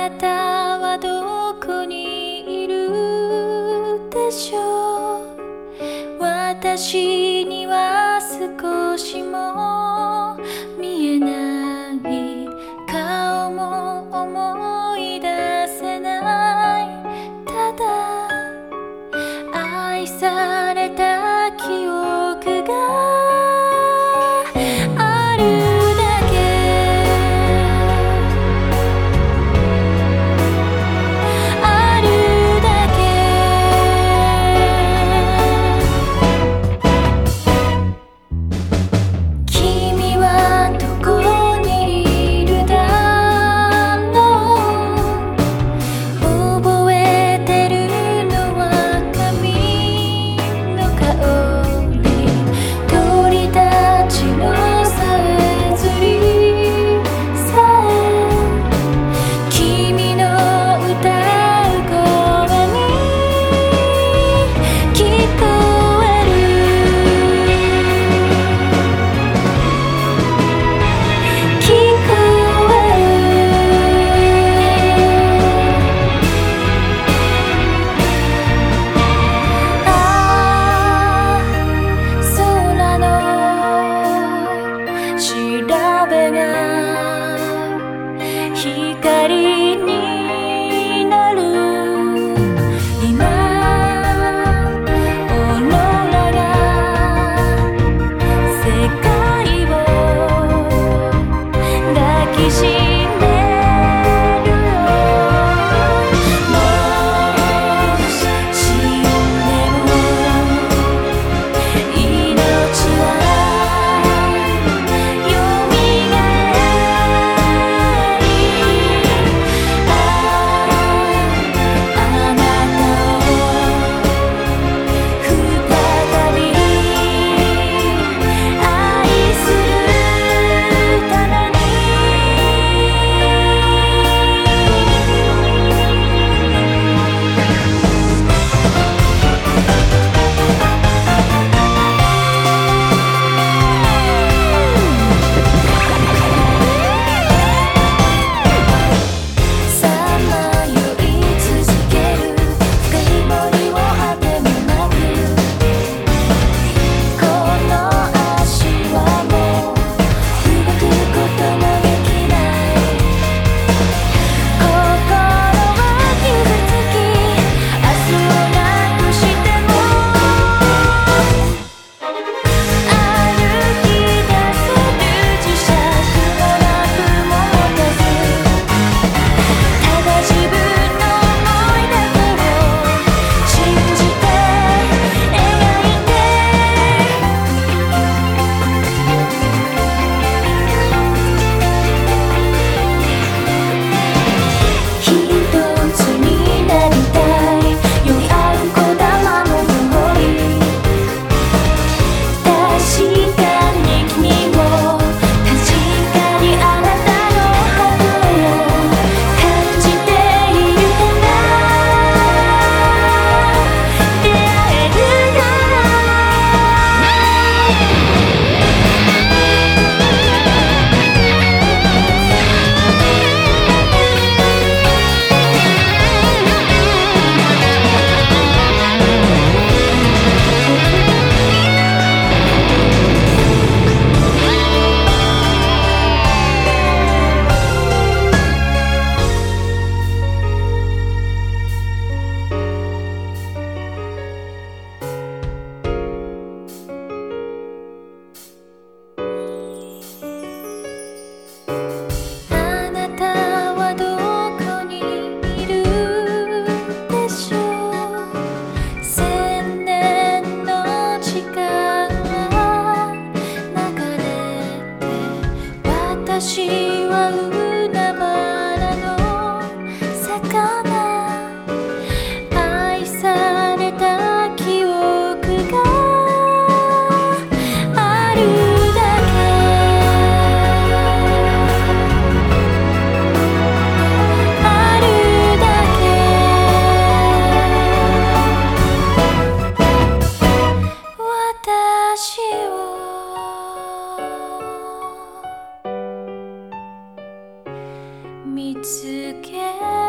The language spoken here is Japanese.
なたはどこにいるでしょう。私には少しも見えない顔も思い出せない。ただ愛された記憶があるだけ。あるだけ。君はどこにいるだろう。覚えてるのは髪の香り、鳥たちのさえずりさえ、君の歌う声に聞こえる。聞こえる。ああ、空の調べが光になる。今オーロラが世界を抱きしめるよ。もし死んでも命はよみがえり、あなたを再び愛するために。さまよい続ける深い森を果てもなく、この足はもう動くこともできない。心は傷つき明日をなくしても歩き出せる磁石もなくも持たず、ただ自分の想いだけを信じて描いて。一つになりたいよりあるこだまのように、確かに君も確かにあなたのハートを感じているから、出会えるから。あなたはどこにいるでしょう。千年の時間は流れて、私は海原の魚。愛された記憶があるだけ。あるだけ。私を見つけ